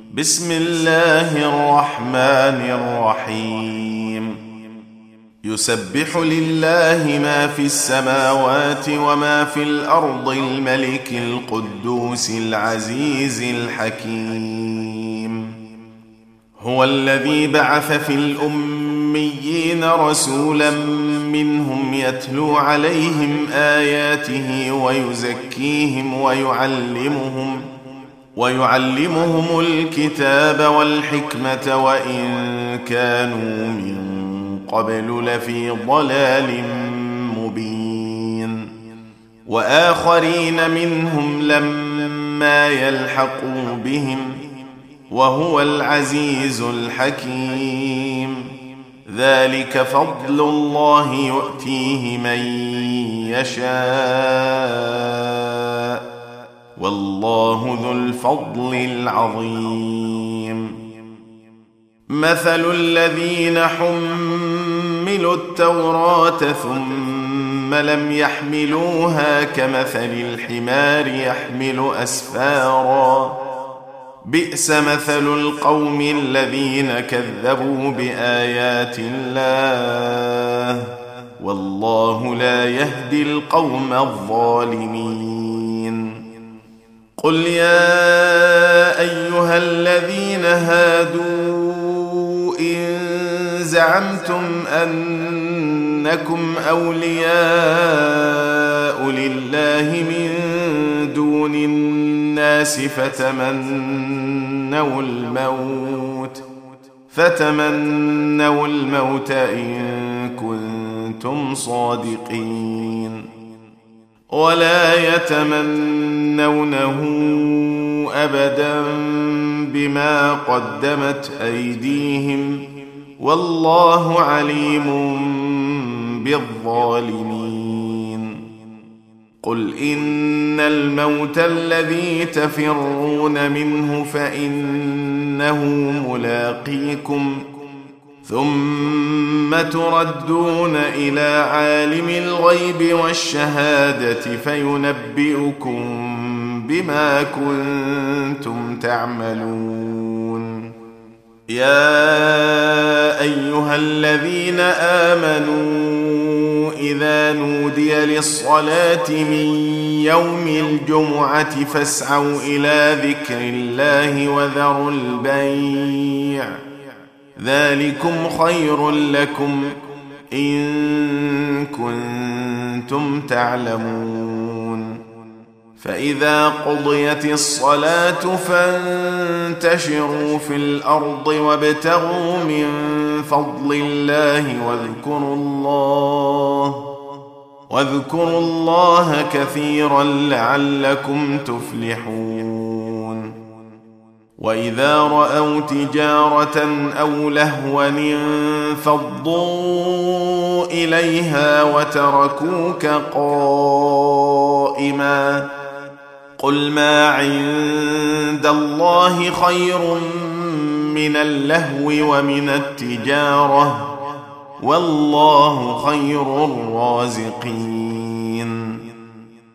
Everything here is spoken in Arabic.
بسم الله الرحمن الرحيم يسبح لله ما في السماوات وما في الأرض الملك القدوس العزيز الحكيم هو الذي بعث في الأميين رسولا منهم يتلو عليهم آياته ويزكيهم ويعلمهم الكتاب والحكمة وإن كانوا من قبل لفي ضلال مبين وآخرين منهم لما يلحقوا بهم وهو العزيز الحكيم ذلك فضل الله يؤتيه من يشاء والله ذو الفضل العظيم مثل الذين حملوا التوراة ثم لم يحملوها كمثل الحمار يحمل أسفارا بئس مثل القوم الذين كذبوا بآيات الله والله لا يهدي القوم الظالمين قل يا أيها الذين هادوا إن زعمتم أنكم أولياء لله من دون الناس فتمنوا الموت إن كنتم صادقين ولا يتمنونه أبدا بما قدمت أيديهم والله عليم بالظالمين قل إن الموت الذي تفرون منه فإنه ملاقيكم ثم تردون إلى عالم الغيب والشهادة فينبئكم بما كنتم تعملون يا أيها الذين آمنوا إذا نودي للصلاة من يوم الجمعة فاسعوا إلى ذكر الله وذروا البيع ذلكم خير لكم إن كنتم تعلمون فإذا قضيت الصلاة فانتشروا في الأرض وابتغوا من فضل الله واذكروا الله كثيرا لعلكم تفلحون وإذا رأوا تجارة أو لهوا انفضوا إليها وتركوك قائما قل ما عند الله خير من اللهو ومن التجارة والله خير الرازقين